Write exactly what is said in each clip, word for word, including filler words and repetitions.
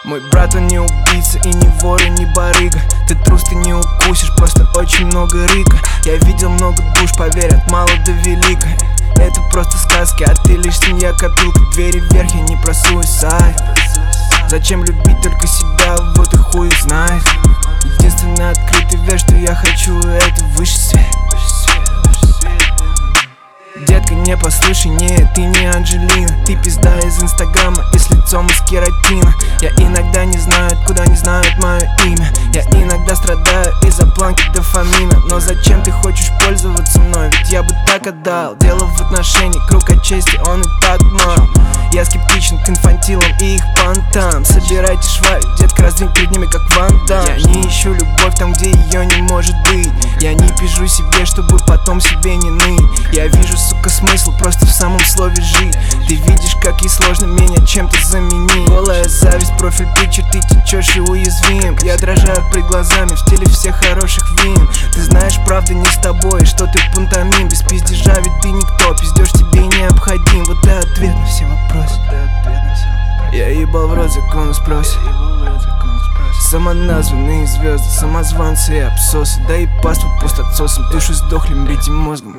Мой брат, он не убийца и не вор и не барыга. Ты трус, ты не укусишь, просто очень много рыка. Я видел много душ, поверь, от мала до велика. Это просто сказки, а ты лишь свинья, копилка. Двери вверх, я не про суицид. Зачем любить только себя, вот и хуй знает. Единственный открытый верь, что я хочу, это высший свет. Детка, не послушай, нет, ты не Анджелина. Ты пизда из инстаграма и с лицом из кератина. Я иногда не знаю, откуда не знают мое имя. Я иногда страдаю из-за планки дофамина. Но зачем ты хочешь пользоваться мной? Ведь я бы так отдал. Дело в отношении, круг от чести, он и так мал. Я скептичен к инфантилам и их понтам. Собирайте шваль, детка, раздвинь перед ними как Ван Дам. Я не ищу любовь там, где ее не может быть. Я не пижу себе, чтобы потом себе не ныть. Я вижу, сука, смысл просто в самом слове жить. Ты видишь, как ей сложно меня чем-то заменить. Голая зависть, профиль пикчер, ты течешь и уязвим. Я дрожаю пред глазами в стиле всех хороших вин. Ты знаешь, правда не с тобой, что ты пантомим. Без пиздежа, ведь ты никто, пиздеж тебе необходим. Вот и ответ на все вопросы. Я ебал в рот закон спросит. Самоназванные звезды, самозванцы и абсосы. Да и паству пустотсосом, душу сдохли, мрите мозгом.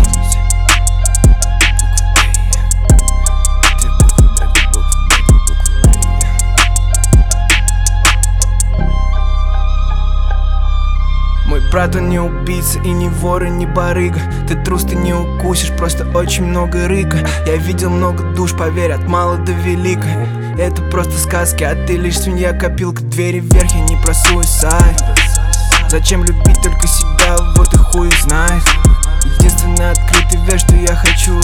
Мой брат, он не убийца и не вор и не барыга. Ты трус, ты не укусишь, просто очень много рыка. Я видел много душ, поверь, от мала до велика. Это просто сказки, а ты лишь свинья, копилка. Двери вверх, я не про суицид. Зачем любить только себя, вот и хуй знает. Единственный открытый верь, что я хочу,